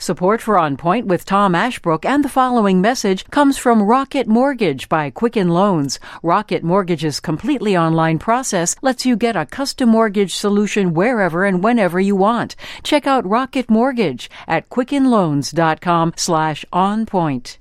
Support for On Point with Tom Ashbrook and the following message comes from Rocket Mortgage by Quicken Loans. Rocket Mortgage's completely online process lets you get a custom mortgage solution wherever and whenever you want. Check out Rocket Mortgage at quickenloans.com/onpoint.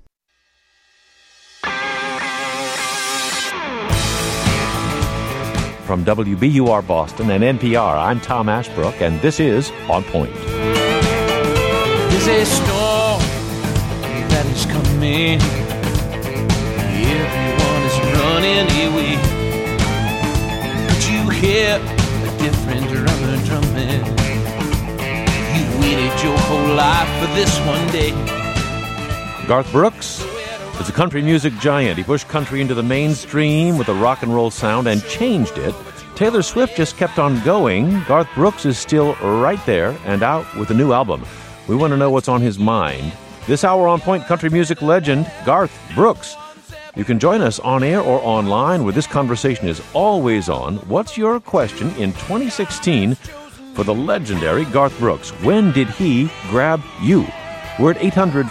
From WBUR Boston and NPR, I'm Tom Ashbrook, and this is On Point. There's a storm that is coming. Everyone is running away. But you hear a different drummer drumming. You waited your whole life for this one day. Garth Brooks is a country music giant. He pushed country into the mainstream with a rock and roll sound and changed it. Taylor Swift just kept on going. Garth Brooks is still right there and out with a new album. We want to know what's on his mind. This hour On Point, country music legend Garth Brooks. You can join us on air or online where this conversation is always on. What's your question in 2016 for the legendary Garth Brooks? When did he grab you? We're at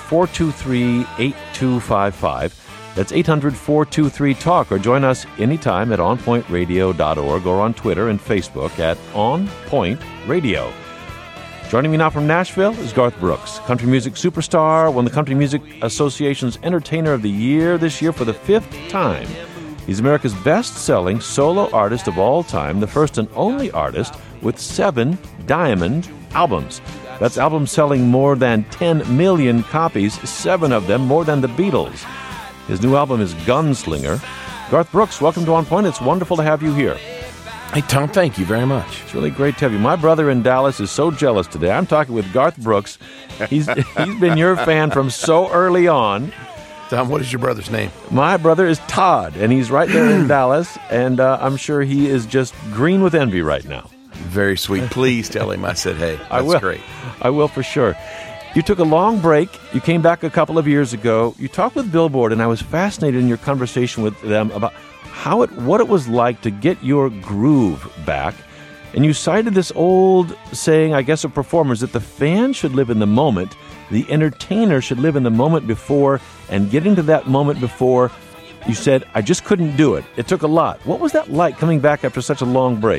800-423-8255. That's 800-423-TALK, or join us anytime at onpointradio.org or on Twitter and Facebook at On Point Radio. Joining me now from Nashville is Garth Brooks, country music superstar, won the Country Music Association's Entertainer of the Year this year for the 5th time. He's America's best-selling solo artist of all time, the first and only artist with 7 diamond albums. That's albums selling more than 10 million copies, 7 of them more than the Beatles. His new album is Gunslinger. Garth Brooks, welcome to On Point. It's wonderful to have you here. Hey, Tom, thank you very much. It's really great to have you. My brother in Dallas is so jealous today. I'm talking with Garth Brooks. He's been your fan from so early on. Tom, what is your brother's name? My brother is Todd, and he's right there in Dallas, and I'm sure he is just green with envy right now. Very sweet. Please tell him I said hey. That's I will. Great. I will for sure. You took a long break. You came back a couple of years ago. You talked with Billboard, and I was fascinated in your conversation with them about what it was like to get your groove back. And you cited this old saying, I guess, of performers, that the fan should live in the moment, the entertainer should live in the moment before, and getting to that moment before, you said, I just couldn't do it. It took a lot. What was that like coming back after such a long break?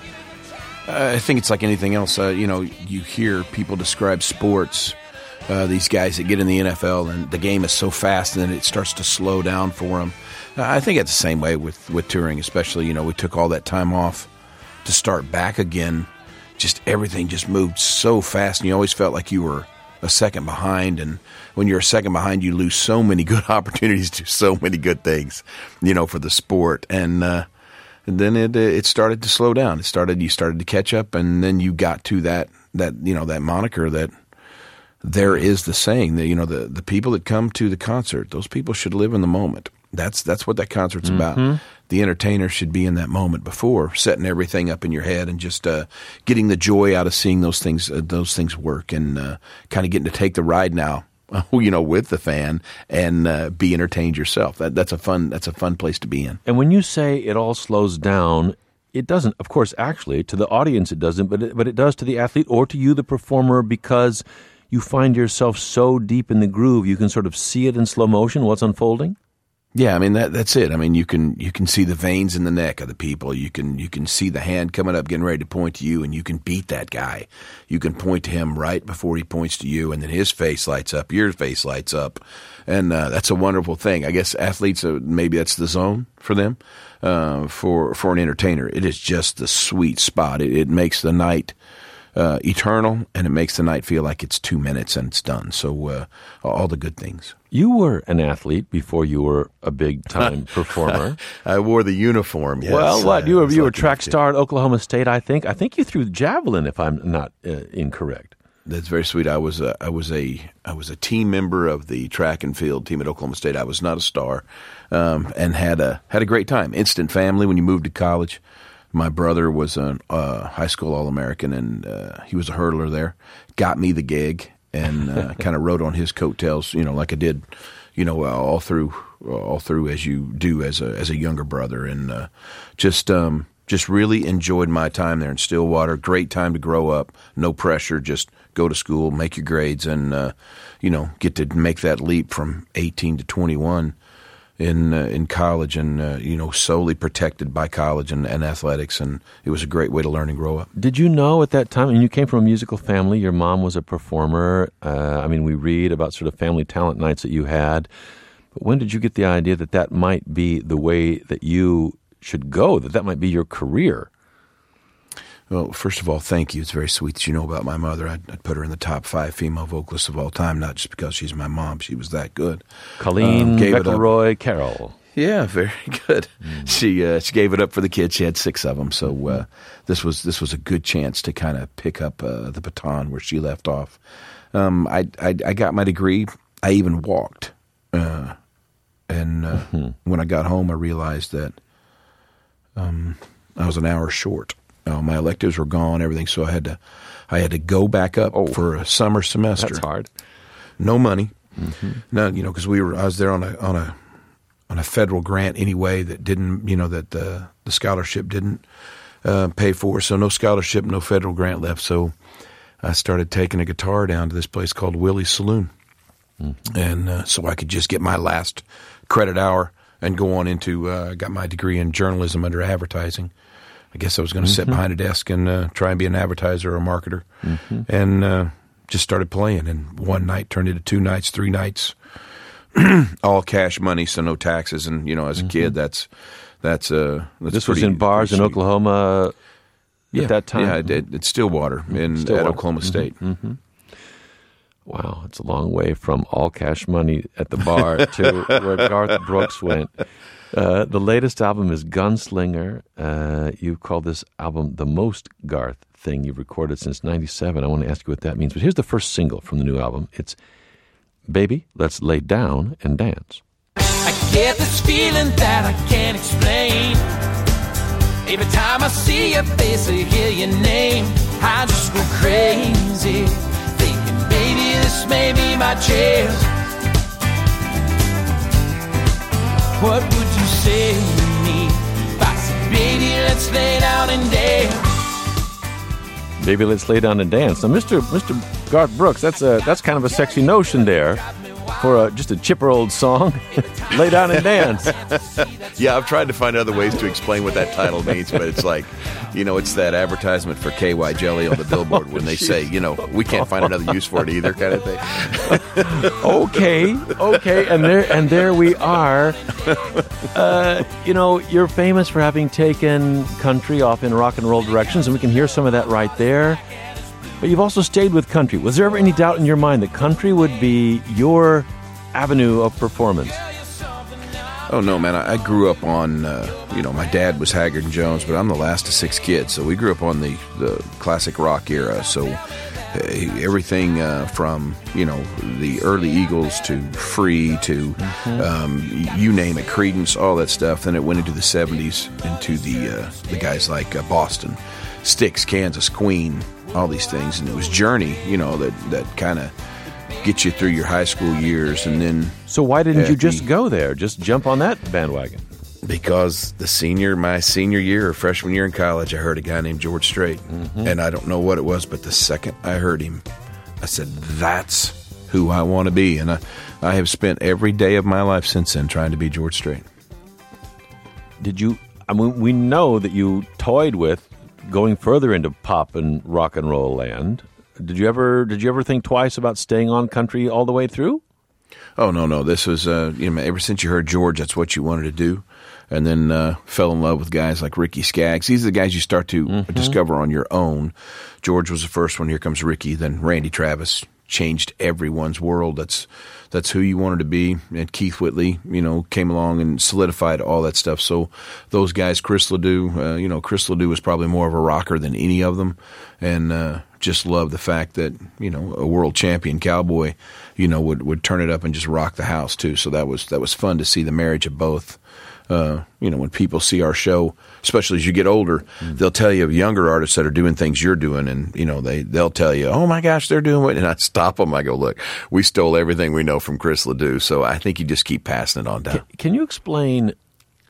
I think it's like anything else. You hear people describe sports, these guys that get in the NFL, and the game is so fast, and then it starts to slow down for them. I think it's the same way with touring, especially, we took all that time off to start back again. Just everything just moved so fast, and you always felt like you were a second behind. And when you're a second behind, you lose so many good opportunities to do so many good things, for the sport. And then it started to slow down. You started to catch up, and then you got to that moniker that there is the saying that, the people that come to the concert, those people should live in the moment. That's what that concert's about. The entertainer should be in that moment before, setting everything up in your head and just getting the joy out of seeing those things work, and kind of getting to take the ride now, with the fan, and be entertained yourself. That's a fun place to be in. And when you say it all slows down, it doesn't, of course, actually, to the audience it doesn't, but it does to the athlete or to you, the performer, because you find yourself so deep in the groove, you can sort of see it in slow motion, what's unfolding? Yeah, I mean that's it. I mean you can see the veins in the neck of the people. You can see the hand coming up, getting ready to point to you, and you can beat that guy. You can point to him right before he points to you, and then his face lights up, your face lights up, and that's a wonderful thing. I guess athletes, maybe that's the zone for them. For an entertainer, it is just the sweet spot. It makes the night eternal, and it makes the night feel like it's 2 minutes and it's done. So all the good things. You were an athlete before you were a big-time performer. I wore the uniform, yes. Well, what? You were a track star at Oklahoma State, I think. I think you threw javelin, if I'm not incorrect. That's very sweet. I was a team member of the track and field team at Oklahoma State. I was not a star, and had a great time. Instant family when you moved to college. My brother was a high school All-American, and he was a hurdler there. Got me the gig, and kind of rode on his coattails, like I did, all through as you do as a younger brother, and just Just really enjoyed my time there in Stillwater. Great time to grow up. No pressure. Just go to school, make your grades, and get to make that leap from 18 to 21 in college, and solely protected by college and athletics. And it was a great way to learn and grow up. Did you know at that time, and you came from a musical family, your mom was a performer. We read about sort of family talent nights that you had. But when did you get the idea that that might be the way that you should go, that might be your career? Well, first of all, thank you. It's very sweet that you know about my mother. I'd put her in the top 5 female vocalists of all time, not just because she's my mom. She was that good. Colleen McElroy Carroll. Yeah, very good. She gave it up for the kids. She had 6 of them. So this was a good chance to kind of pick up the baton where she left off. I got my degree. I even walked. When I got home, I realized that I was an hour short. My electives were gone, everything, so I had to go back up for a summer semester. That's hard. No money, no, because I was there on a federal grant anyway that didn't, that the scholarship didn't pay for. So no scholarship, no federal grant left. So I started taking a guitar down to this place called Willie's Saloon, and so I could just get my last credit hour and go on into. Got my degree in journalism under advertising. I guess I was going to sit behind a desk and try and be an advertiser or a marketer, and just started playing. And one night turned into 2 nights, 3 nights, all cash money, so no taxes. And as a kid, that's this was in bars in Oklahoma at that time. Yeah, it's Stillwater at Oklahoma State. Wow, it's a long way from all cash money at the bar to where Garth Brooks went. The latest album is Gunslinger. You've called this album the most Garth thing you've recorded since 97. I want to ask you what that means. But here's the first single from the new album. It's Baby, Let's Lay Down and Dance. I get this feeling that I can't explain. Every time I see your face or hear your name, I just go crazy, thinking, baby, this may be my chance. What would you say to me if I said, baby, let's lay down and dance? Baby, Let's Lay Down and Dance. Now, Mr. Garth Brooks, that's kind of a sexy notion there for just a chipper old song. Lay down and dance. Yeah, I've tried to find other ways to explain what that title means, but it's like, it's that advertisement for KY Jelly on the billboard when they say, we can't find another use for it either, kind of thing. Okay, and there we are. You're famous for having taken country off in rock and roll directions, and we can hear some of that right there. But you've also stayed with country. Was there ever any doubt in your mind that country would be your avenue of performance? Oh, no, man. I grew up on, my dad was Haggard and Jones, but I'm the last of 6 kids. So we grew up on the classic rock era. So everything from, the early Eagles to Free to you name it, Creedence, all that stuff. Then it went into the 70s, into the guys like Boston, Styx, Kansas, Queen, all these things. And it was Journey, that kind of get you through your high school years. And then so why didn't you just go there, just jump on that bandwagon? Because my senior year or freshman year in college, I heard a guy named George Strait, and I don't know what it was, but the second I heard him, I said, that's who I want to be. And I have spent every day of my life since then trying to be George Strait. We know that you toyed with going further into pop and rock and roll land. Did you ever think twice about staying on country all the way through? Oh, no. This was, ever since you heard George, that's what you wanted to do. And then fell in love with guys like Ricky Skaggs. These are the guys you start to discover on your own. George was the first one. Here comes Ricky. Then Randy Travis changed everyone's world. That's who you wanted to be. And Keith Whitley, came along and solidified all that stuff. So those guys, Chris Ledoux, Chris Ledoux was probably more of a rocker than any of them. And just loved the fact that, a world champion cowboy, would turn it up and just rock the house too. So that was fun to see the marriage of both. When people see our show, especially as you get older, they'll tell you of younger artists that are doing things you're doing, and they'll tell you, "Oh my gosh, they're doing what?" And I stop them. I go, "Look, we stole everything we know from Chris Ledoux." So I think you just keep passing it on down. Can you explain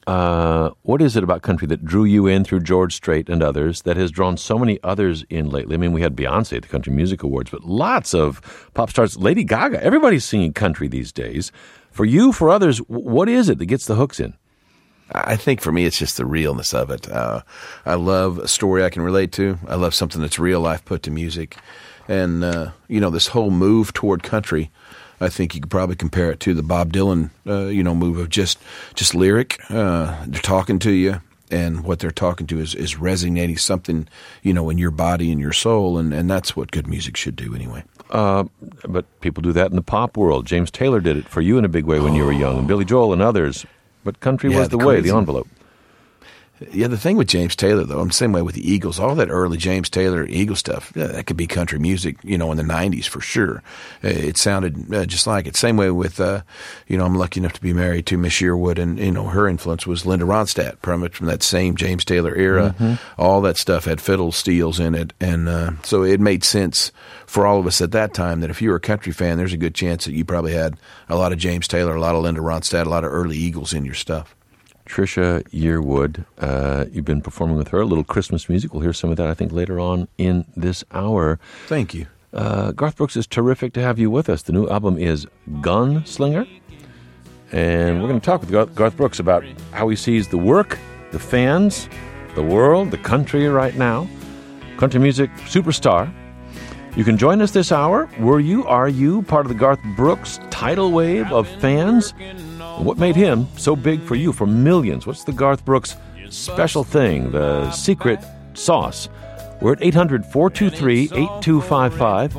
what is it about country that drew you in through George Strait and others that has drawn so many others in lately? I mean, we had Beyonce at the Country Music Awards, but lots of pop stars, Lady Gaga, everybody's singing country these days. For you, for others, what is it that gets the hooks in? I think for me, it's just the realness of it. I love a story I can relate to. I love something that's real life put to music. And, this whole move toward country, I think you could probably compare it to the Bob Dylan, move of just lyric. They're talking to you, and what they're talking to is resonating something, in your body and your soul. And that's what good music should do anyway. But people do that in the pop world. James Taylor did it for you in a big way when you were young, and Billy Joel and others. But country was the way, the envelope. Yeah, the thing with James Taylor, though, I'm the same way with the Eagles. All that early James Taylor Eagles stuff, that could be country music, in the 90s for sure. It sounded just like it. Same way with, I'm lucky enough to be married to Miss Yearwood, and, her influence was Linda Ronstadt, pretty much from that same James Taylor era. Mm-hmm. All that stuff had fiddle steels in it, and so it made sense for all of us at that time that if you were a country fan, there's a good chance that you probably had a lot of James Taylor, a lot of Linda Ronstadt, a lot of early Eagles in your stuff. Trisha Yearwood, you've been performing with her, a little Christmas music. We'll hear some of that, I think, later on in this hour. Thank you. Garth Brooks, is terrific to have you with us. The new album is Gunslinger, and we're going to talk with Garth Brooks about how he sees the work, the fans, the world, the country right now. Country music superstar. You can join us this hour. Are you part of the Garth Brooks tidal wave of fans? What made him so big for you, for millions? What's the Garth Brooks special thing, the secret sauce? We're at 800-423-8255,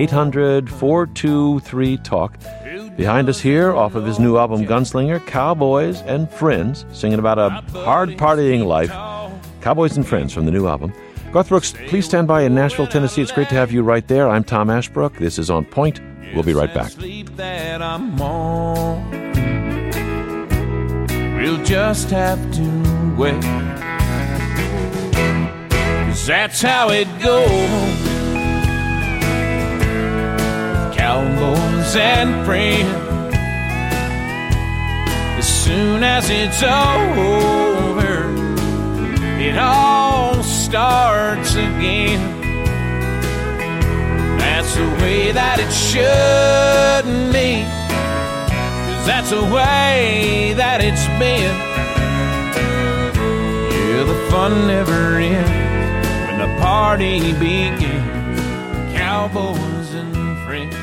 800-423-TALK. Behind us here, off of his new album, Gunslinger, Cowboys and Friends, singing about a hard partying life. Cowboys and Friends from the new album. Garth Brooks, please stand by in Nashville, Tennessee. It's great to have you right there. I'm Tom Ashbrook. This is On Point. We'll be right back. We'll just have to wait, 'cause that's how it goes. Cowboys and friends, as soon as it's over, it all starts again. That's the way that it should be, 'cause that's the way that it's been. Yeah, the fun never ends when the party begins. Cowboys and friends.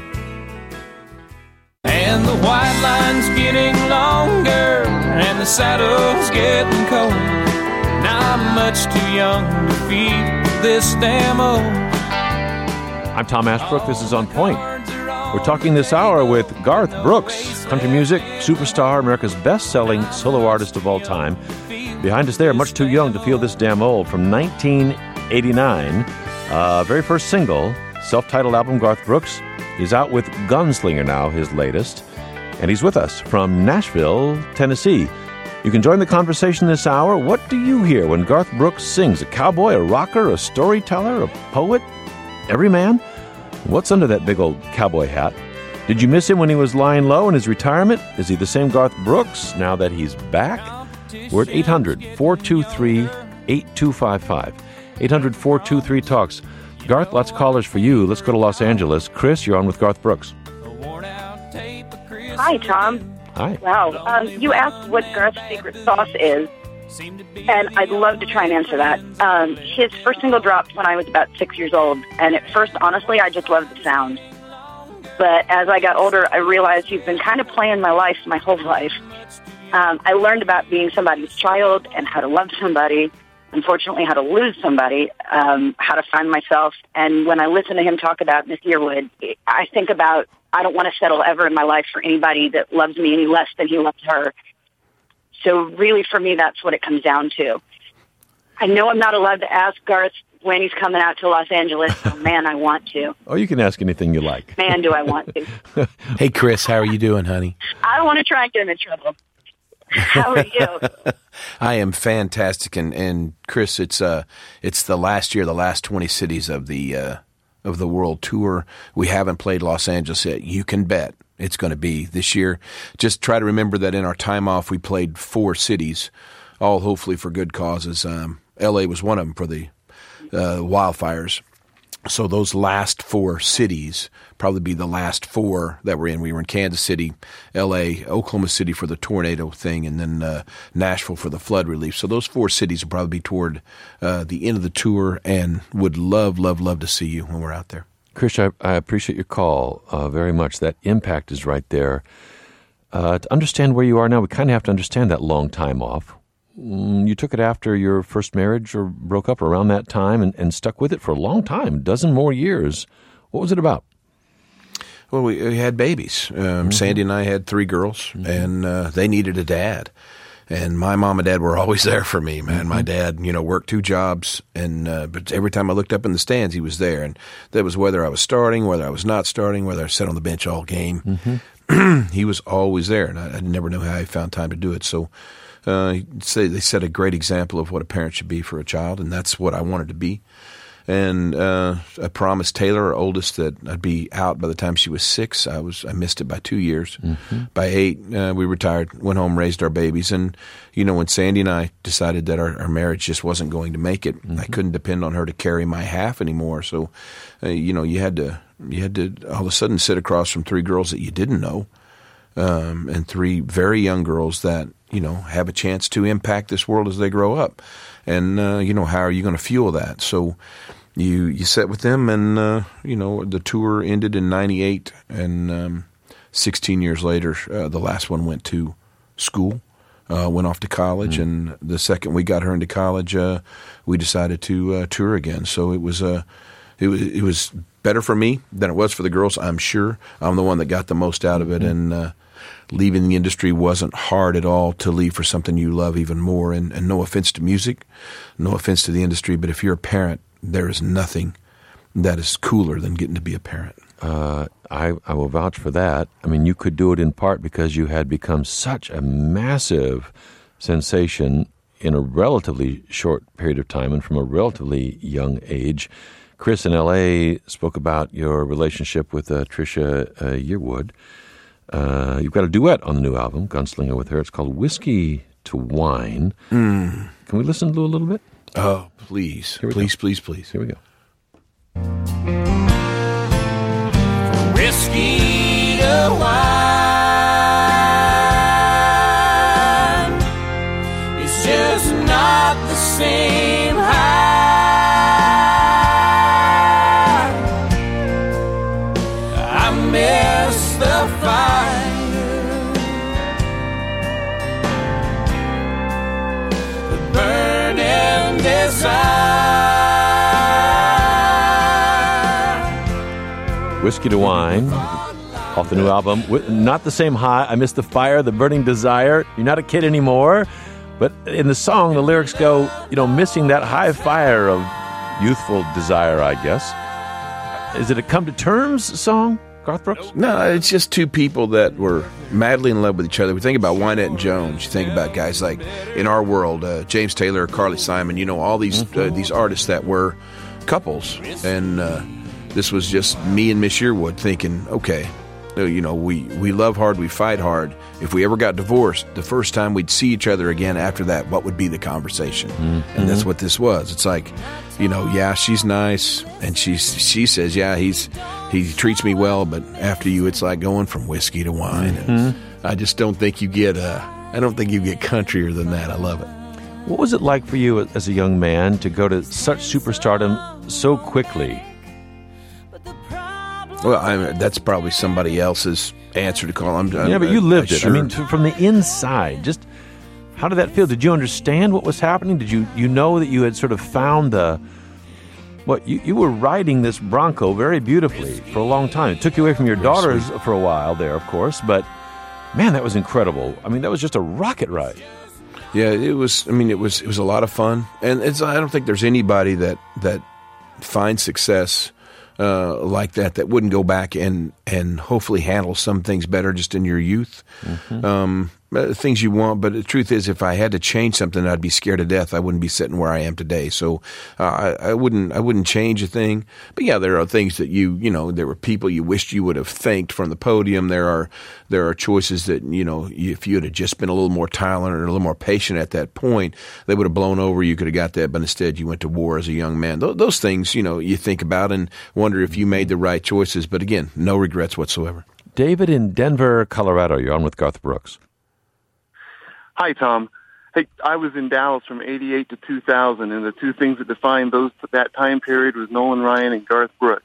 And the white line's getting longer, and the saddle's getting cold. I'm much too young to feed this damn old. I'm Tom Ashbrook. This is On Point. We're talking this hour with Garth Brooks, country music superstar, America's best-selling solo artist of all time. Behind us there, much too young to feel this damn old, from 1989. Very first single, self-titled album, Garth Brooks. He's out with Gunslinger now, his latest. And he's with us from Nashville, Tennessee. You can join the conversation this hour. What do you hear when Garth Brooks sings? A cowboy, a rocker, a storyteller, a poet? Every man? What's under that big old cowboy hat? Did you miss him when he was lying low in his retirement? Is he the same Garth Brooks now that he's back? We're at 800-423-8255. 800-423-TALKS. Garth, lots of callers for you. Let's go to Los Angeles. Chris, you're on with Garth Brooks. Hi, Tom. Hi. Wow. You asked what Garth's secret sauce is, and I'd love to try and answer that. His first single dropped when I was about 6 years old, and at first, honestly, I just loved the sound. But as I got older, I realized he's been kind of playing my life my whole life. I learned about being somebody's child and how to love somebody, unfortunately how to lose somebody, how to find myself. And when I listen to him talk about Miss Yearwood, I think about, I don't want to settle ever in my life for anybody that loves me any less than he loves her. So really, for me, that's what it comes down to. I know I'm not allowed to ask Garth when he's coming out to Los Angeles. Oh, man, I want to. Oh, you can ask anything you like. Man, do I want to. Hey, Chris, how are you doing, honey? I don't want to try and get him in trouble. How are you? I am fantastic, and Chris, it's the last year, the last 20 cities of the world tour. We haven't played Los Angeles yet. You can bet it's going to be this year. Just try to remember that in our time off, we played 4 cities, all hopefully for good causes. L.A. was one of them for the wildfires. So those last 4 cities probably be the last 4 that we're in. We were in Kansas City, L.A., Oklahoma City for the tornado thing, and then Nashville for the flood relief. So those 4 cities will probably be toward the end of the tour, and would love, love, love to see you when we're out there. Chris, I appreciate your call very much. That impact is right there. To understand where you are now, we kind of have to understand that long time off. You took it after your first marriage or broke up around that time and stuck with it for a long time, a dozen more years. What was it about? Well, we had babies. Sandy and I had 3 girls, and they needed a dad. And my mom and dad were always there for me, man. My dad, worked 2 jobs, and but every time I looked up in the stands, he was there. And that was whether I was starting, whether I was not starting, whether I sat on the bench all game. He was always there, and I never know how he found time to do it. So they set a great example of what a parent should be for a child, and that's what I wanted to be. And I promised Taylor, our oldest, that I'd be out by the time she was 6. I missed it by 2 years. By 8, we retired, went home, raised our babies. And, when Sandy and I decided that our marriage just wasn't going to make it, I couldn't depend on her to carry my half anymore. So, you had to all of a sudden sit across from 3 girls that you didn't know, and 3 very young girls that, have a chance to impact this world as they grow up. And, how are you going to fuel that? So you sat with them, and, the tour ended in 98, and 16 years later, the last one went to school, went off to college, and the second we got her into college, we decided to tour again. So it was better for me than it was for the girls, I'm sure. I'm the one that got the most out of it, and leaving the industry wasn't hard at all to leave for something you love even more. And no offense to music, no offense to the industry, but if you're a parent, there is nothing that is cooler than getting to be a parent. I will vouch for that. I mean, you could do it in part because you had become such a massive sensation in a relatively short period of time and from a relatively young age. Chris in L.A. spoke about your relationship with Trisha Yearwood. You've got a duet on the new album, Gunslinger, with her. It's called Whiskey to Wine. Can we listen to a little bit? Oh, please. Please. Here we go. Whiskey to wine, it's just not the same high. I miss the fire, the burning desire. Whiskey to Wine, off the new album. Not the same high. I miss the fire, the burning desire. You're not a kid anymore. But in the song, the lyrics go, missing that high fire of youthful desire, I guess. Is it a come to terms song, Garth Brooks? No, it's just 2 people that were madly in love with each other. We think about Wynette and Jones. You think about guys like, in our world, James Taylor, Carly Simon, all these artists that were couples. And this was just me and Miss Yearwood thinking, okay, we love hard, we fight hard. If we ever got divorced, the first time we'd see each other again after that, what would be the conversation? And that's what this was. It's like, yeah, she's nice, and she says, yeah, he treats me well, but after you, it's like going from whiskey to wine. And I just don't think you get countryer than that. I love it. What was it like for you as a young man to go to such superstardom so quickly? Well, that's probably somebody else's answer to call. But you lived it. Sure. I mean, from the inside, just how did that feel? Did you understand what was happening? Did you know that you had sort of found you were riding this Bronco very beautifully for a long time. It took you away from your daughters for a while there, of course, but man, that was incredible. I mean, that was just a rocket ride. Yeah, it was. I mean, it was a lot of fun, and I don't think there's anybody that finds success like that wouldn't go back and hopefully handle some things better just in your youth. things you want, but the truth is, if I had to change something, I'd be scared to death. I wouldn't be sitting where I am today. So I wouldn't change a thing. But yeah, there are things that there were people you wished you would have thanked from the podium. There are choices that if you had just been a little more tolerant or a little more patient at that point, they would have blown over. You could have got that, but instead you went to war as a young man. Those things you think about and wonder if you made the right choices. But again, no regrets whatsoever. David in Denver, Colorado. You're on with Garth Brooks. Hi, Tom. Hey, I was in Dallas from 88 to 2000, and the two things that defined that time period was Nolan Ryan and Garth Brooks.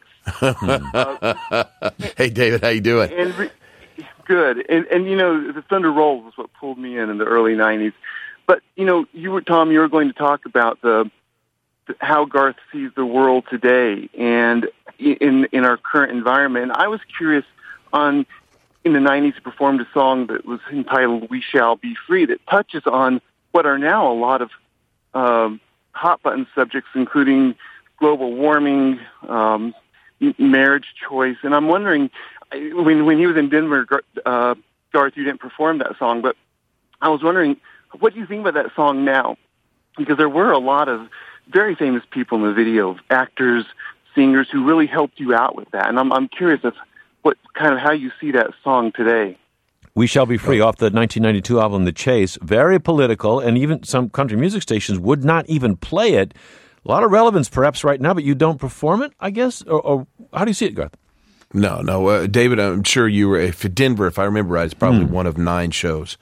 Hey, David, how you doing? Good. And the Thunder Rolls was what pulled me in the early 90s. But, Tom, you were going to talk about how Garth sees the world today and in our current environment. And I was curious in the 90s, he performed a song that was entitled We Shall Be Free that touches on what are now a lot of hot-button subjects, including global warming, marriage choice. And I'm wondering, when he was in Denver, Garth, you didn't perform that song, but I was wondering, what do you think about that song now? Because there were a lot of very famous people in the video, actors, singers, who really helped you out with that. And I'm curious how you see that song today. We Shall Be Free, off the 1992 album The Chase. Very political, and even some country music stations would not even play it. A lot of relevance perhaps right now, but you don't perform it, I guess? Or how do you see it, Garth? No. David, I'm sure you were, Denver, if I remember right, it's probably one of 9 shows.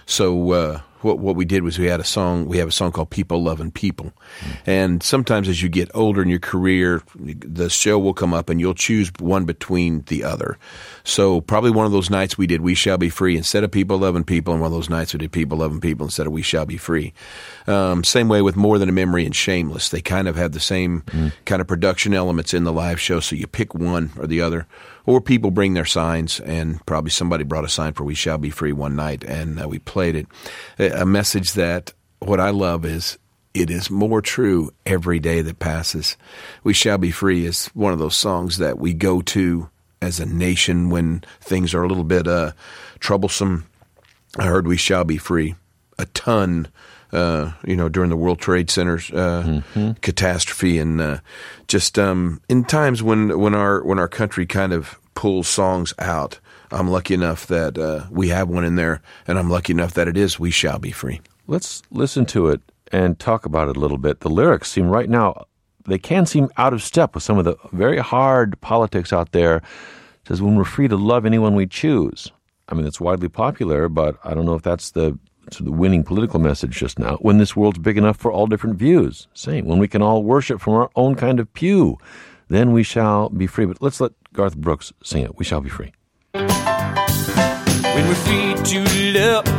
So what we did was we have a song called People Loving People. And sometimes as you get older in your career, the show will come up and you'll choose one between the other. So probably one of those nights we did We Shall Be Free instead of People Loving People, and one of those nights we did People Loving People instead of We Shall Be Free. Same way with More Than a Memory and Shameless. They kind of have the same kind of production elements in the live show, so you pick one or the other. Or people bring their signs, and probably somebody brought a sign for We Shall Be Free one night, and we played it. A message that what I love is it is more true every day that passes. We Shall Be Free is one of those songs that we go to as a nation when things are a little bit troublesome. I heard We Shall Be Free a ton during the World Trade Center's catastrophe, and just in times when our country kind of pulls songs out. I'm lucky enough that we have one in there, and I'm lucky enough that it is We Shall Be Free. Let's listen to it and talk about it a little bit. The lyrics seem right now, they can seem out of step with some of the very hard politics out there. It says, when we're free to love anyone we choose. I mean, it's widely popular, but I don't know if that's the winning political message just now. When this world's big enough for all different views. Same. When we can all worship from our own kind of pew, then we shall be free. But let's let Garth Brooks sing it. We shall be free. When we're free to love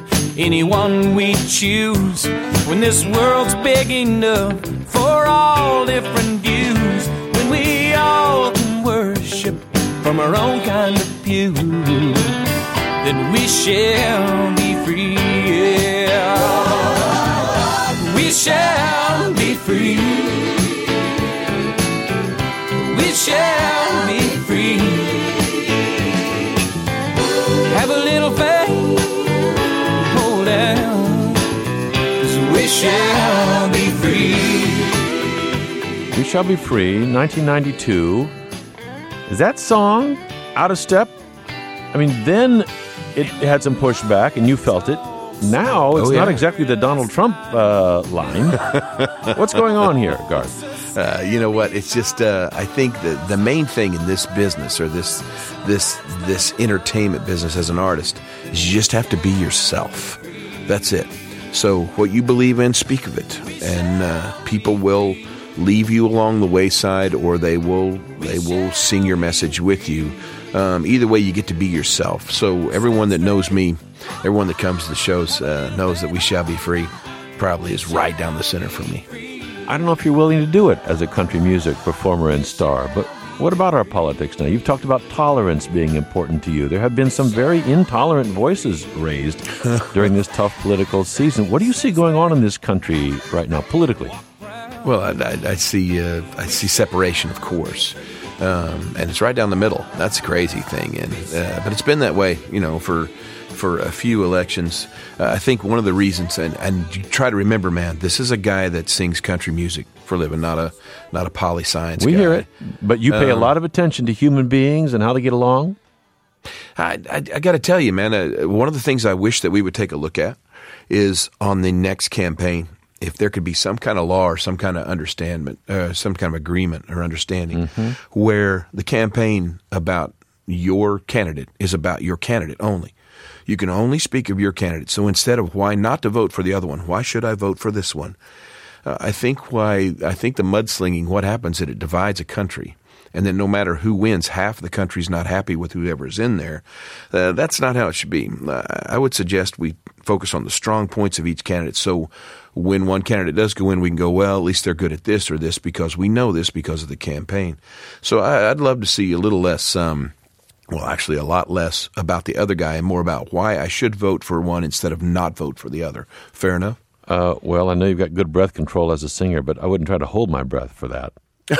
anyone we choose. When this world's big enough for all different views. When we all can worship from our own kind of pew, then we shall be free. Yeah. We shall be free. We shall be free. Have a little faith, hold out, 'cause we shall be free. We Shall Be Free, 1992. Is that song out of step? I mean, then it had some pushback, and you felt it. Now, it's not exactly the Donald Trump line. What's going on here, Garth? You know what? It's just I think that the main thing in this business, or this entertainment business as an artist, is you just have to be yourself. That's it. So what you believe in, speak of it, and people will leave you along the wayside, or they will sing your message with you. Either way, you get to be yourself. So everyone that knows me, everyone that comes to the shows knows that We Shall Be Free probably is right down the center for me. I don't know if you're willing to do it as a country music performer and star, but what about our politics now? You've talked about tolerance being important to you. There have been some very intolerant voices raised during this tough political season. What do you see going on in this country right now, politically? Well, I see separation, of course. and it's right down the middle. That's a crazy thing, and but it's been that way, for a few elections. I think one of the reasons, and you try to remember, man, this is a guy that sings country music for a living, not a poli-science guy. We hear it, but you pay a lot of attention to human beings and how they get along. I got to tell you, man, one of the things I wish that we would take a look at is on the next campaign, if there could be some kind of law or some kind of understanding, some kind of agreement or understanding where the campaign about your candidate is about your candidate only. You can only speak of your candidate. So instead of why not to vote for the other one, why should I vote for this one? I think the mudslinging, what happens is it divides a country. And then no matter who wins, half the country's not happy with whoever's in there. That's not how it should be. I would suggest we focus on the strong points of each candidate. So when one candidate does go in, we can go, well, at least they're good at this or this because we know this because of the campaign. So I'd love to see a little less, actually a lot less about the other guy and more about why I should vote for one instead of not vote for the other. Fair enough? Well, I know you've got good breath control as a singer, but I wouldn't try to hold my breath for that.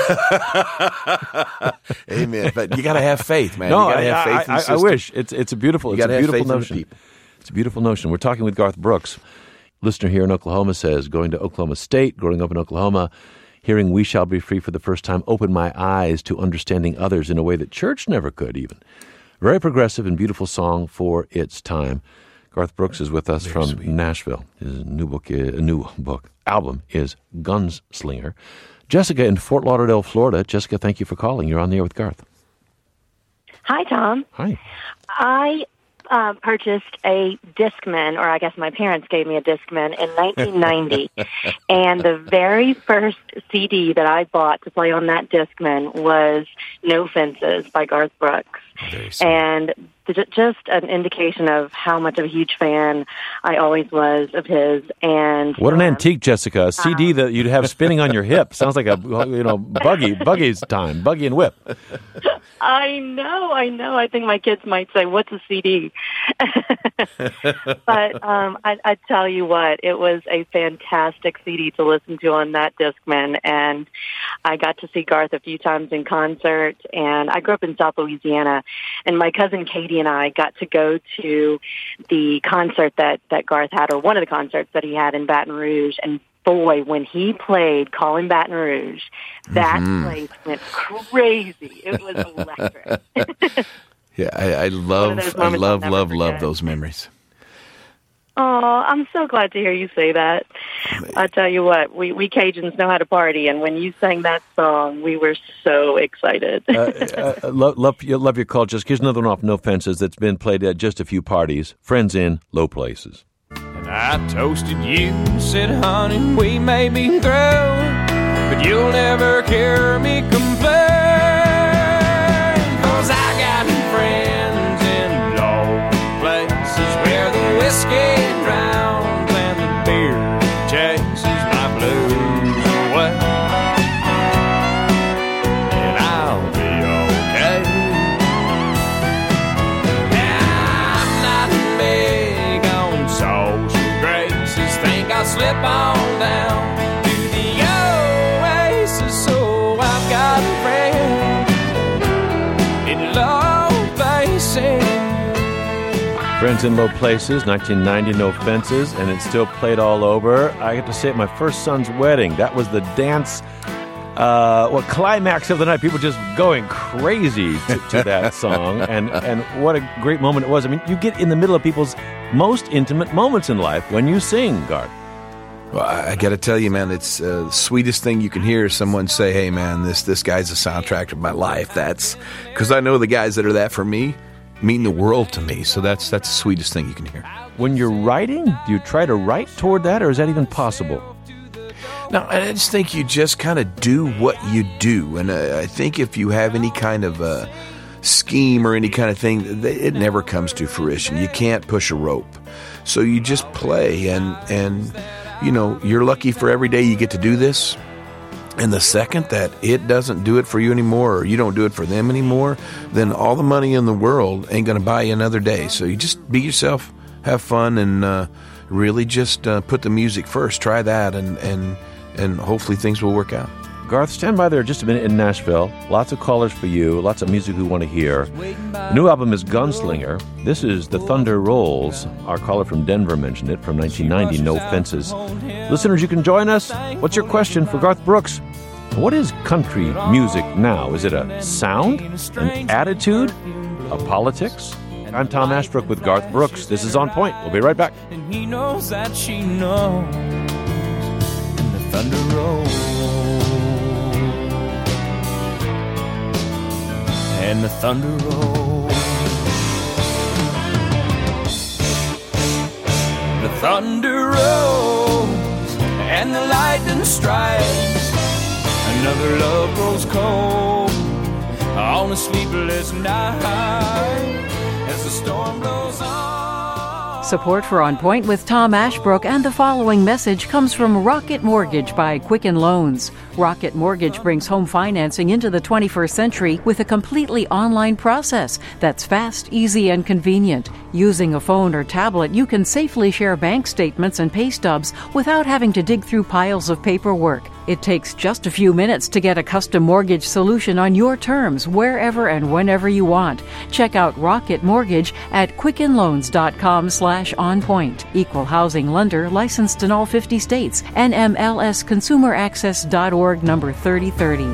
Amen. But you got to have faith, man. No, you got to have faith in the system. I wish. It's a beautiful notion. It's a beautiful notion. We're talking with Garth Brooks. Listener here in Oklahoma says, going to Oklahoma State, growing up in Oklahoma, hearing We Shall Be Free for the first time opened my eyes to understanding others in a way that church never could even. Very progressive and beautiful song for its time. Garth Brooks is with us from Nashville. His album is Gunslinger. Jessica in Fort Lauderdale, Florida. Jessica, thank you for calling. You're on the air with Garth. Hi, Tom. Hi. I purchased a Discman, or I guess my parents gave me a Discman in 1990. And the very first CD that I bought to play on that Discman was No Fences by Garth Brooks. And just an indication of how much of a huge fan I always was of his. And what an antique, Jessica! A CD that you'd have spinning on your hip sounds like a buggy's time, buggy and whip. I know. I think my kids might say, "What's a CD?" But I tell you what, it was a fantastic CD to listen to on that Discman, and I got to see Garth a few times in concert. And I grew up in South Louisiana, and my cousin Katie and I got to go to the concert that Garth had, or one of the concerts that he had in Baton Rouge. And boy, when he played Calling Baton Rouge, that place went crazy. It was electric. Yeah, I love those memories. Oh, I'm so glad to hear you say that. I tell you what, we Cajuns know how to party, and when you sang that song, we were so excited. Love your call. Just here's another one off No Fences that's been played at just a few parties. Friends in Low Places. And I toasted you, said, honey, we may be through, but you'll never hear me complain, 'cause I got friends in low places where the whiskey drowns and the beer chases my blues away, and I'll be okay. Now, I'm not big on social graces, think I'll slip on down to the oasis, so I've got a friend in low places. Friends in Low Places, 1990, No Fences, and it's still played all over. I got to say at my first son's wedding, that was the dance, climax of the night. People just going crazy to that song, and what a great moment it was. I mean, you get in the middle of people's most intimate moments in life when you sing, Garth. Well, I got to tell you, man, it's the sweetest thing you can hear someone say, hey, man, this guy's the soundtrack of my life. That's because I know the guys that are that for me mean the world to me. So that's the sweetest thing you can hear. When you're writing, do you try to write toward that, or is that even possible? No, I just think you just kind of do what you do. And I think if you have any kind of scheme or any kind of thing, it never comes to fruition. You can't push a rope. So you just play, and you know, you're lucky for every day you get to do this. And the second that it doesn't do it for you anymore, or you don't do it for them anymore, then all the money in the world ain't going to buy you another day. So you just be yourself, have fun, and really just put the music first. Try that, and hopefully things will work out. Garth, stand by there just a minute in Nashville. Lots of callers for you, lots of music we want to hear. The new album is Gunslinger. This is The Thunder Rolls. Our caller from Denver mentioned it, from 1990, No Fences. Listeners, you can join us. What's your question for Garth Brooks? What is country music now? Is it a sound, an attitude, a politics? I'm Tom Ashbrook with Garth Brooks. This is On Point. We'll be right back. And he knows that she knows. And the thunder rolls. And the thunder rolls. The thunder rolls. And the lightning strikes. Another love grows cold on a sleepless night. As the storm blows on. Support for On Point with Tom Ashbrook and the following message comes from Rocket Mortgage by Quicken Loans. Rocket Mortgage brings home financing into the 21st century with a completely online process that's fast, easy, and convenient. Using a phone or tablet, you can safely share bank statements and pay stubs without having to dig through piles of paperwork. It takes just a few minutes to get a custom mortgage solution on your terms, wherever and whenever you want. Check out Rocket Mortgage at quickenloans.com/onpoint. Equal housing lender, licensed in all 50 states. NMLSconsumeraccess.org, number 3030.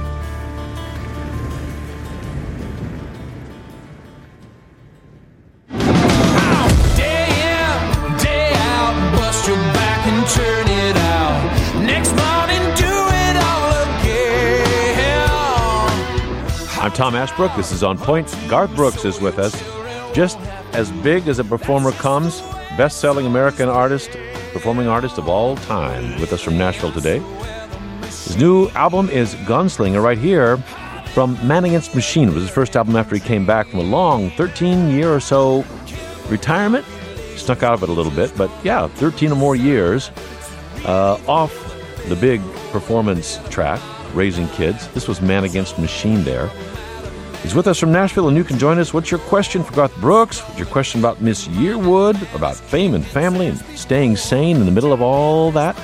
I'm Tom Ashbrook. This is On Point. Garth Brooks is with us. Just as big as a performer comes, best-selling American artist, performing artist of all time, with us from Nashville today. His new album is Gunslinger, right here from Man Against Machine. It was his first album after he came back from a long 13-year or so retirement. Snuck out of it a little bit, but yeah, 13 or more years off the big performance track, Raising Kids. This was Man Against Machine there. He's with us from Nashville, and you can join us. What's your question for Garth Brooks? What's your question about Miss Yearwood, about fame and family and staying sane in the middle of all that?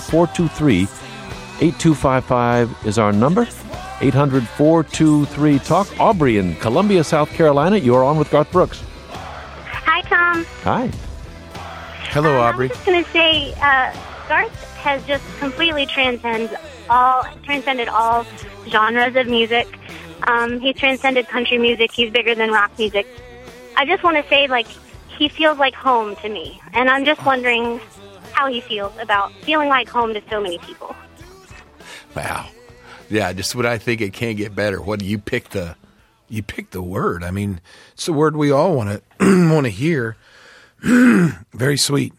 800-423-8255 is our number. 800-423-TALK. Aubrey in Columbia, South Carolina, you are on with Garth Brooks. Hi, Tom. Hi. Hello, Aubrey. I was just going to say, Garth has just completely transcended all genres of music. He's transcended country music. He's bigger than rock music. I just want to say, he feels like home to me. And I'm just wondering how he feels about feeling like home to so many people. Wow. Yeah, just what I think it can't get better. What do you pick the word? I mean, it's the word we all want to hear. Very sweet.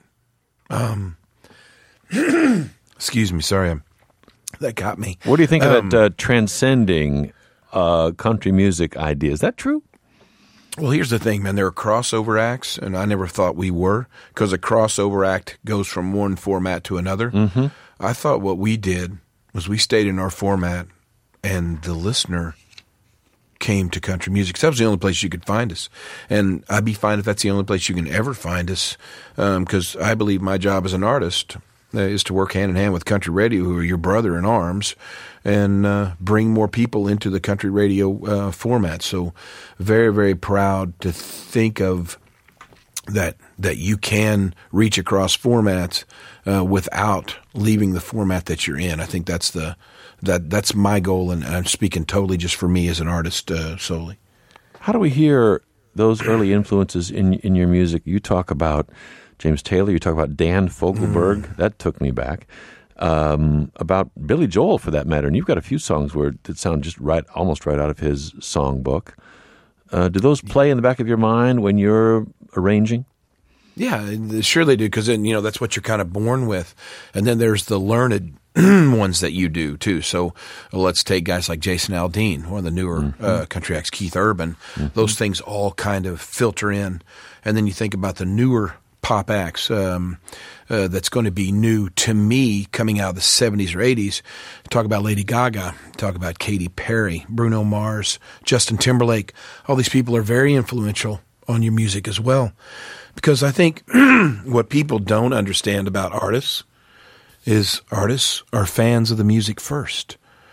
Excuse me, sorry, that got me. What do you think of that transcending country music idea? Is that true? Well, here's the thing, man. There are crossover acts, and I never thought we were, because a crossover act goes from one format to another. Mm-hmm. I thought what we did was we stayed in our format, and the listener came to country music. That was the only place you could find us. And I'd be fine if that's the only place you can ever find us, because I believe my job as an artist is to work hand in hand with country radio, who are your brother in arms, and bring more people into the country radio format. So very, very proud to think of that you can reach across formats without leaving the format that you're in. I think that's that's my goal, and I'm speaking totally just for me as an artist solely. How do we hear those early influences in your music? You talk about James Taylor, you talk about Dan Fogelberg. That took me back. About Billy Joel, for that matter. And you've got a few songs that sound just right, almost right out of his songbook. Do those play in the back of your mind when you're arranging? Yeah, sure they do, because then, that's what you're kind of born with. And then there's the learned ones that you do, too. So let's take guys like Jason Aldean, one of the newer country acts, Keith Urban. Mm-hmm. Those things all kind of filter in. And then you think about the newer pop acts that's going to be new to me coming out of the 70s or 80s. Talk about Lady Gaga, talk about Katy Perry, Bruno Mars, Justin Timberlake. All these people are very influential on your music as well. Because I think what people don't understand about artists is artists are fans of the music first.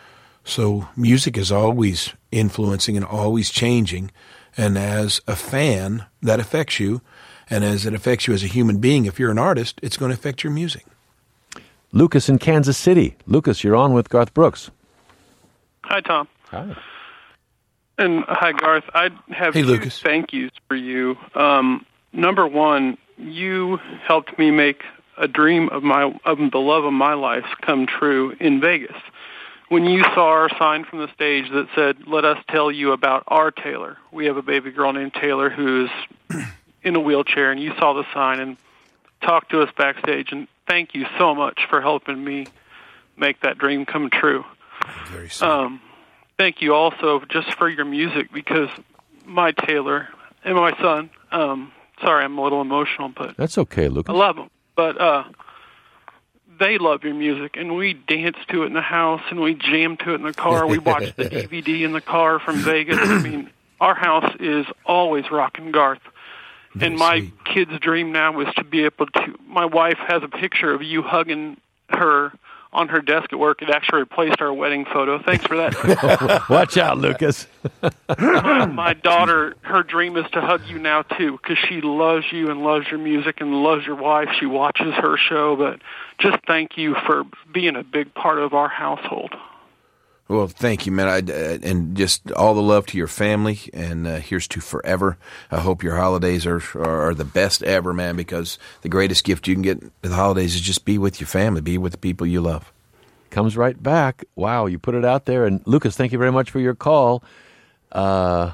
So music is always influencing and always changing. And as a fan, that affects you. And as it affects you as a human being, if you're an artist, it's going to affect your music. Lucas in Kansas City. Lucas, you're on with Garth Brooks. Hi, Tom. Hi. And hi, Garth. I have two thank yous for you. Number one, you helped me make a dream of the love of my life come true in Vegas. When you saw our sign from the stage that said, "Let us tell you about our Taylor." We have a baby girl named Taylor who's in a wheelchair, and you saw the sign and talked to us backstage. And thank you so much for helping me make that dream come true. Very sweet. Thank you also just for your music, because my Taylor and my son, sorry, I'm a little emotional, but that's okay, Lucas. I love them. But they love your music, and we dance to it in the house, and we jam to it in the car. We watch the DVD in the car from Vegas. I mean, our house is always rocking Garth. And my kid's dream now is to be able to... My wife has a picture of you hugging her on her desk at work. It actually replaced our wedding photo. Thanks for that. Watch out, Lucas. My daughter, her dream is to hug you now, too, because she loves you and loves your music and loves your wife. She watches her show, but just thank you for being a big part of our household. Well, thank you, man. And just all the love to your family, and here's to forever. I hope your holidays are the best ever, man, because the greatest gift you can get to the holidays is just be with your family, be with the people you love. Comes right back. Wow, you put it out there. And Lucas, thank you very much for your call. Wow,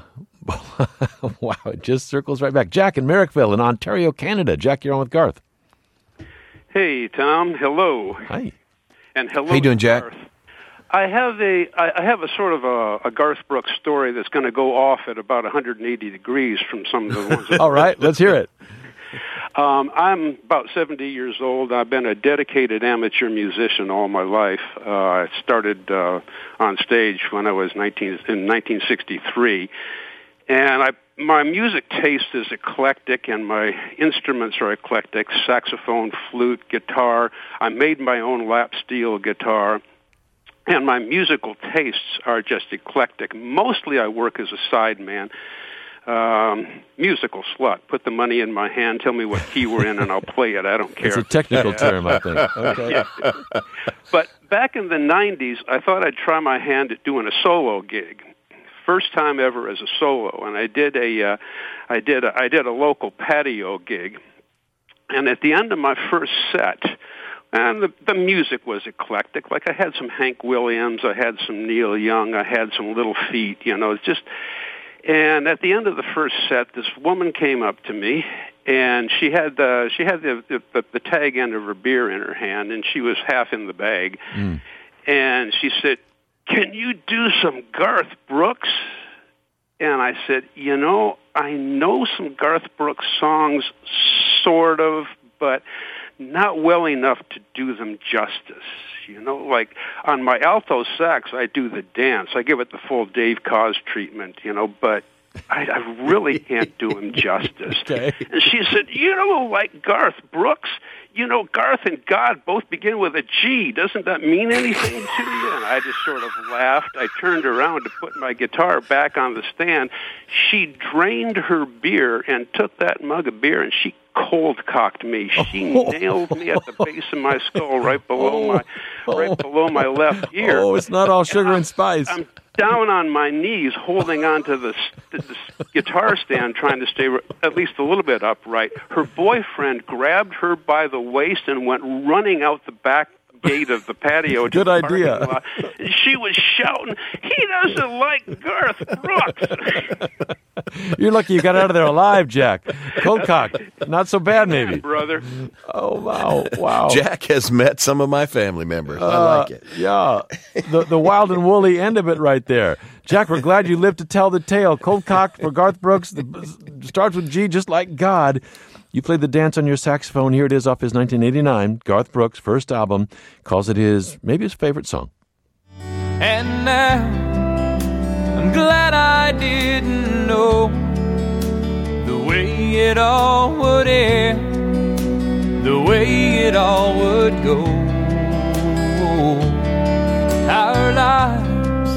it just circles right back. Jack in Merrickville in Ontario, Canada. Jack, you're on with Garth. Hey, Tom. Hello. Hi. And hello. How you doing, Jack? Garth. I have a sort of a Garth Brooks story that's going to go off at about 180 degrees from some of the ones. All right, let's hear it. I'm about 70 years old. I've been a dedicated amateur musician all my life. I started on stage when I was in 1963, and my music taste is eclectic, and my instruments are eclectic: saxophone, flute, guitar. I made my own lap steel guitar. And my musical tastes are just eclectic. Mostly I work as a sideman, musical slut. Put the money in my hand, tell me what key we're in, and I'll play it. I don't care. It's a technical term, I think. Okay. Yeah. But back in the 90s, I thought I'd try my hand at doing a solo gig. First time ever as a solo. And I did a local patio gig. And at the end of my first set... And the music was eclectic. Like, I had some Hank Williams, I had some Neil Young, I had some Little Feat, and at the end of the first set, this woman came up to me, and she had the tag end of her beer in her hand, and she was half in the bag. And she said, "Can you do some Garth Brooks?" And I said, I know some Garth Brooks songs, sort of, but not well enough to do them justice. Like on my alto sax, I do the dance. I give it the full Dave Koz treatment, but I really can't do him justice. Okay. And she said, like Garth Brooks, Garth and God both begin with a G. Doesn't that mean anything to you? And I just sort of laughed. I turned around to put my guitar back on the stand. She drained her beer and took that mug of beer, and she cold-cocked me. She nailed me at the base of my skull, right below my left ear. Oh, it's not all sugar and spice. I'm down on my knees, holding on to the guitar stand, trying to stay at least a little bit upright. Her boyfriend grabbed her by the waist and went running out the back gate of the patio. Good idea. Lot. And she was shouting, "He doesn't like Garth Brooks." You're lucky you got out of there alive, Jack. Cold cock. Not so bad, maybe. Brother. Oh, wow. Jack has met some of my family members. I like it. Yeah. The wild and woolly end of it right there. Jack, we're glad you lived to tell the tale. Cold cock for Garth Brooks. Starts with G, just like God. You played the dance on your saxophone. Here it is off his 1989 Garth Brooks' first album. Calls it maybe his favorite song. And now I'm glad I didn't know the way it all would end, the way it all would go. Our lives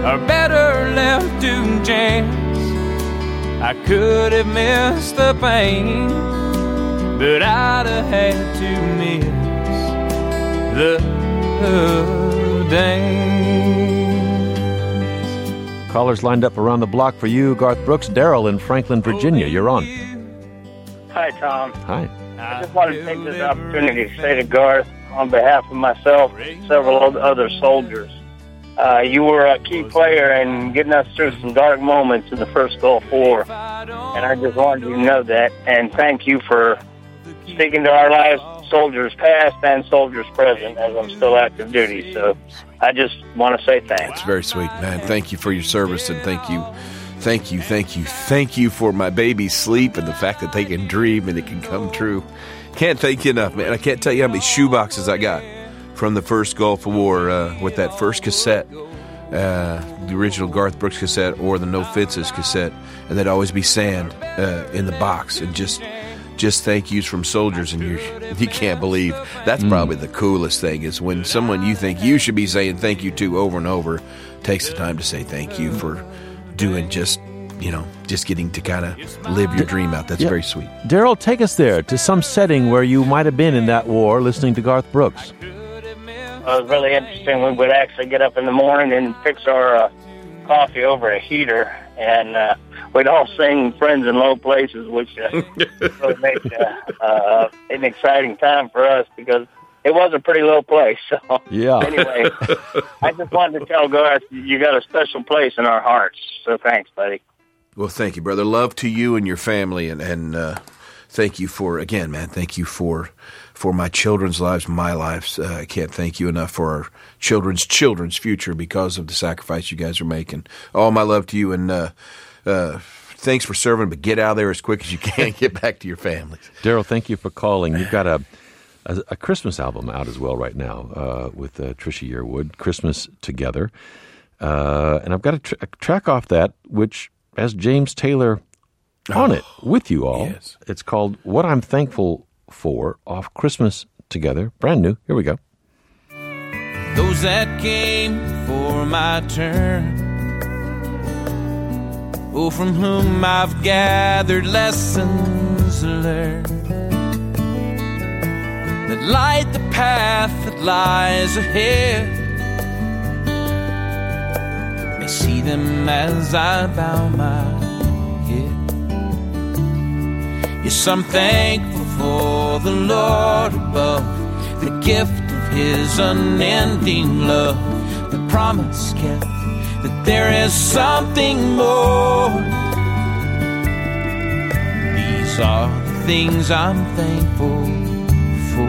are better left to chance. I could have missed the pain, but I'd have had to miss the dance. Callers lined up around the block for you, Garth Brooks. Daryl in Franklin, Virginia. You're on. Hi, Tom. Hi. I just wanted to take this opportunity to say to Garth, on behalf of myself and several other soldiers, you were a key player in getting us through some dark moments in the first Gulf War, and I just wanted you to know that, and thank you for sticking to our lives, soldiers past and soldiers present, as I'm still active duty. So I just want to say thanks. It's very sweet, man. Thank you for your service, and thank you for my baby's sleep and the fact that they can dream and it can come true. Can't thank you enough, man. I can't tell you how many shoeboxes I got from the first Gulf War with that first cassette, the original Garth Brooks cassette or the No Fences cassette, and there'd always be sand in the box, and just thank yous from soldiers, and you can't believe that's probably the coolest thing is when someone you think you should be saying thank you to over and over takes the time to say thank you for doing just getting to kind of live your dream out. That's very sweet. Daryl, take us there to some setting where you might have been in that war listening to Garth Brooks. It was really interesting. We would actually get up in the morning and fix our coffee over a heater, and we'd all sing Friends in Low Places, which really made an exciting time for us because it was a pretty low place. So anyway, I just wanted to tell Garth you got a special place in our hearts. So thanks, buddy. Well, thank you, brother. Love to you and your family, and thank you for, again, man, thank you for my children's lives, my lives. I can't thank you enough for our children's future because of the sacrifice you guys are making. All my love to you, and thanks for serving, but get out of there as quick as you can. Get back to your families. Daryl, thank you for calling. You've got a Christmas album out as well right now with Trisha Yearwood, Christmas Together. And I've got a track off that, which has James Taylor on it with you all. Yes. It's called What I'm Thankful For, off Christmas Together. Brand new. Here we go. Those that came for my turn, oh, from whom I've gathered lessons learned that light the path that lies ahead. I see them as I bow my head. Yes, I'm thankful for the Lord above, the gift of His unending love, the promise kept that there is something more. These are the things I'm thankful for.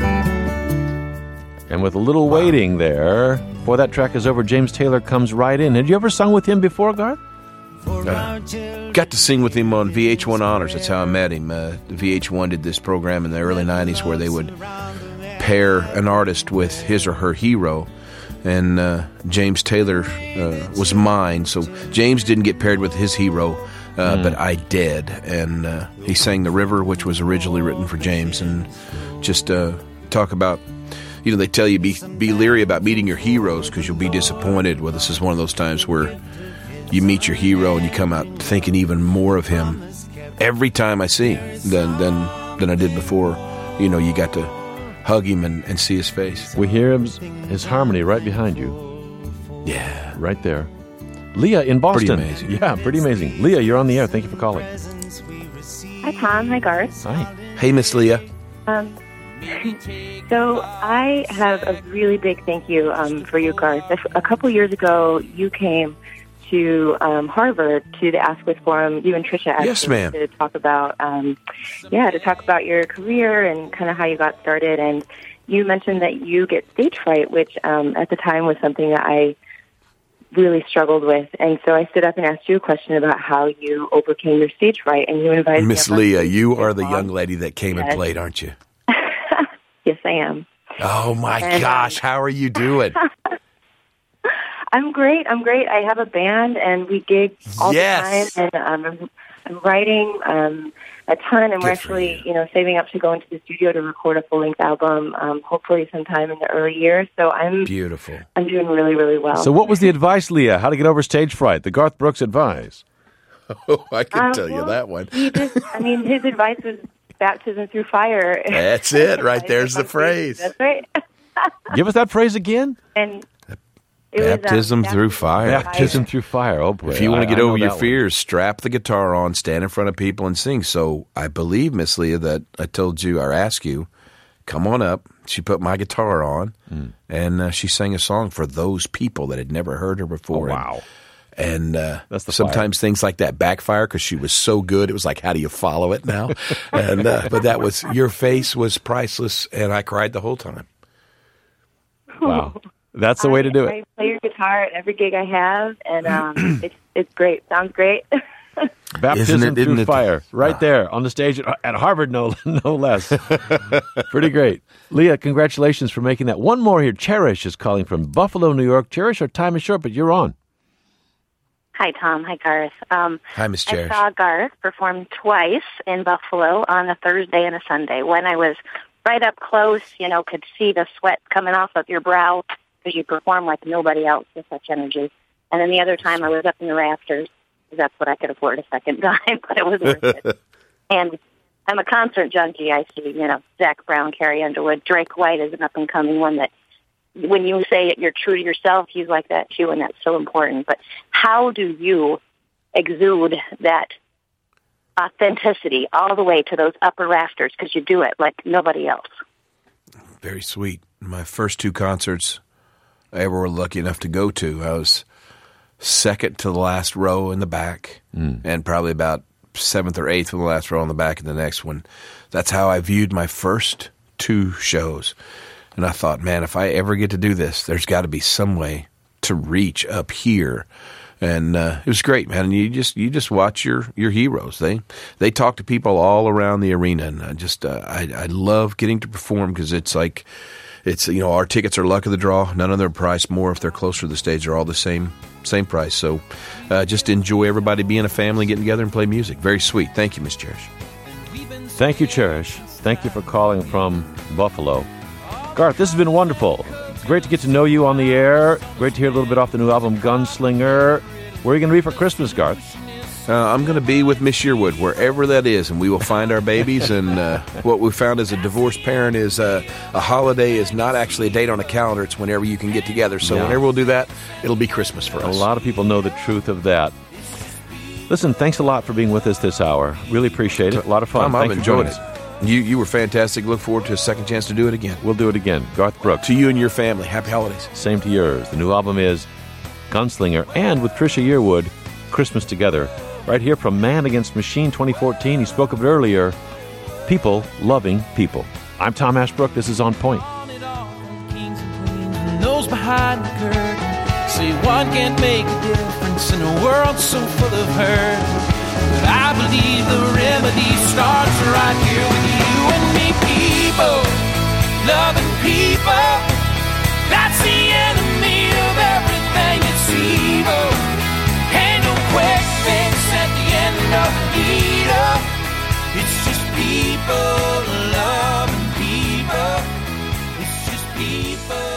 And with a little waiting there, before that track is over, James Taylor comes right in. Had you ever sung with him before, Garth? Got to sing with him on VH1 Honors. That's how I met him. VH1 did this program in the early 90s where they would pair an artist with his or her hero. And James Taylor was mine. So James didn't get paired with his hero, but I did. And he sang The River, which was originally written for James. And just talk about, they tell you be leery about meeting your heroes because you'll be disappointed. Well, this is one of those times where you meet your hero and you come out thinking even more of him every time I see him than I did before. You got to hug him and see his face. We hear his harmony right behind you. Yeah. Right there. Leah in Boston. Pretty amazing. Yeah, pretty amazing. Leah, you're on the air. Thank you for calling. Hi, Tom. Hi, Garth. Hi. Hey, Miss Leah. So I have a really big thank you for you, Garth. A couple years ago, you came to Harvard to the Ask With Forum. You and Trisha actually, yes, ma'am. to talk about your career and kind of how you got started. And you mentioned that you get stage fright, which at the time was something that I really struggled with. And so I stood up and asked you a question about how you overcame your stage fright, and you invited me. Miss Leah, you are the young lady that came and played, aren't you? Yes, I am. Oh, my gosh. How are you doing? I'm great. I have a band, and we gig all the time, and I'm writing a ton, and we're actually, saving up to go into the studio to record a full-length album, hopefully sometime in the early years. So I'm beautiful. I'm doing really, really well. So what was the advice, Leah? How to get over stage fright? The Garth Brooks advice. Oh, I can tell you that one. His advice was baptism through fire. That's it, right? There's the phrase. That's right. Give us that phrase again. And baptism through fire. Baptism through fire. Oh, boy. If you want to get over your fears, strap the guitar on, stand in front of people, and sing. So I believe, Miss Leah, that I told you or asked you, come on up. She put my guitar on, and she sang a song for those people that had never heard her before. Oh, wow. And sometimes things like that backfire because she was so good. It was like, how do you follow it now? And but that was, your face was priceless, and I cried the whole time. Wow. That's the way to do it. I play your guitar at every gig I have, and it's great. Sounds great. Baptism through fire, right there on the stage at Harvard, no less. Pretty great. Leah, congratulations for making that. One more here. Cherish is calling from Buffalo, New York. Cherish, our time is short, but you're on. Hi, Tom. Hi, Garth. Hi, Miss Cherish. I saw Garth perform twice in Buffalo on a Thursday and a Sunday. When I was right up close, could see the sweat coming off of your brow because you perform like nobody else with such energy. And then the other time I was up in the rafters. That's what I could afford a second time, but it was worth it. And I'm a concert junkie. I see, Zach Brown, Carrie Underwood. Drake White is an up-and-coming one that when you say you're true to yourself, he's like that too, and that's so important. But how do you exude that authenticity all the way to those upper rafters? Because you do it like nobody else. Very sweet. My first two concerts I ever were lucky enough to go to, I was second to the last row in the back, and probably about seventh or eighth from the last row in the back in the next one. That's how I viewed my first two shows. And I thought, man, if I ever get to do this, there's got to be some way to reach up here. And it was great, man. And you just watch your heroes. They talk to people all around the arena, and I love getting to perform because it's like our tickets are luck of the draw. None of them are priced more if they're closer to the stage. They're all the same price. So just enjoy everybody being a family, getting together and play music. Very sweet. Thank you, Miss Cherish. Thank you, Cherish. Thank you for calling from Buffalo. Garth, this has been wonderful. Great to get to know you on the air. Great to hear a little bit off the new album, Gunslinger. Where are you going to be for Christmas, Garth? I'm going to be with Miss Yearwood, wherever that is, and we will find our babies. And what we found as a divorced parent is a holiday is not actually a date on a calendar. It's whenever you can get together. So whenever we'll do that, it'll be Christmas for us. A lot of people know the truth of that. Listen, thanks a lot for being with us this hour. Really appreciate it. A lot of fun. I've enjoyed it. You were fantastic. Look forward to a second chance to do it again. We'll do it again. Garth Brooks. To you and your family. Happy holidays. Same to yours. The new album is Gunslinger, and with Trisha Yearwood, Christmas Together. Right here from Man Against Machine 2014. He spoke of it earlier. People loving people. I'm Tom Ashbrook. This is On Point. Those behind the curtain say one can't make a difference in a world so full of hurt. But I believe the remedy starts right here with you and me. People, loving people, that's the enemy of everything that's evil. Ain't no quick fix at the end of the needle. It's just people loving people. It's just people.